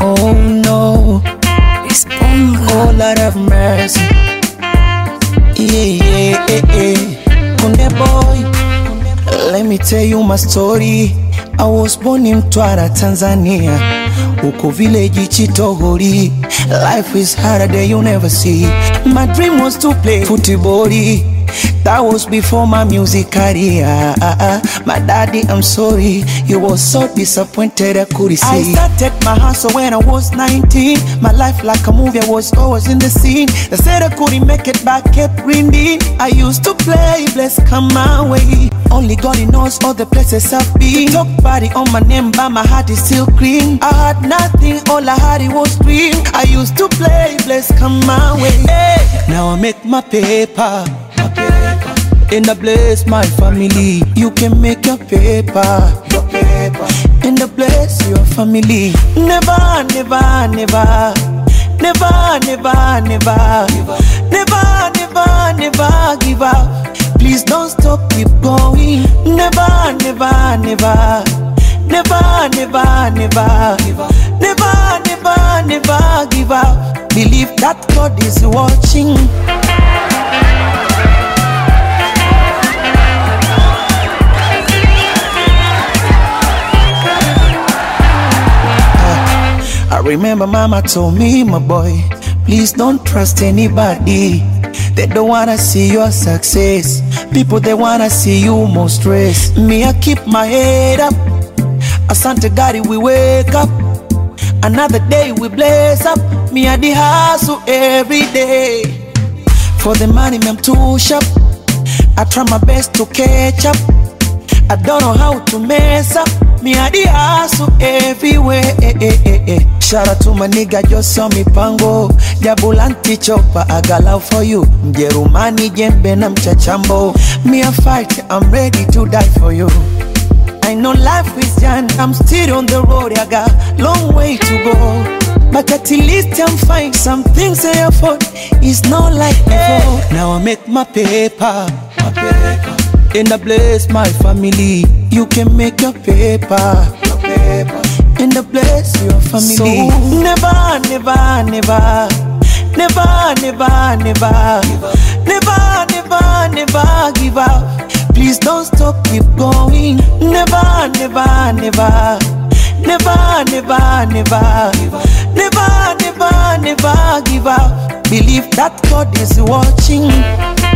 Oh no, oh Lord have mercy. Yeah. Kunde boy, let me tell you my story. I was born in Mtwara, Tanzania. Uko village Chitogori. Life is harder than you never see. My dream was to play football. That was before my music career. My daddy, I'm sorry, you was so disappointed I couldn't see. I started my hustle when I was 19. My life like a movie, I was always in the scene. They said I couldn't make it back, kept grinding. I used to play, bless come my way. Only God knows all the places I've been. Talk body on my name, but my heart is still clean. I had nothing, all I had it was dream. I used to play, bless come my way. Hey, now I make my paper. And I bless my family. You can make your paper. And I bless your family. Never give up. Please don't stop, keep going. Never give up. Believe that God is watching. I remember mama told me, my boy, please don't trust anybody. They don't wanna see your success. People, they wanna see you more stress. Me, I keep my head up. Asante God, we wake up. Another day we blaze up. Me, I the hustle every day. For the money, me, I'm too sharp. I try my best to catch up. I don't know how to mess up. Me, I the hustle everywhere. Shout out to my nigga, just saw me pango. Jabulanti chopa, I got love for you. Mjerumani jembe na mchachambo. Me I fight, I'm ready to die for you. I know life is young, I'm still on the road. I got long way to go, but at least I'm fine. Some things I afford, it's not like before. Now I make my paper. And I bless my family. You can make your paper. And I bless your family. So never give up. Please don't stop, keep going. Never give up. Believe that God is watching.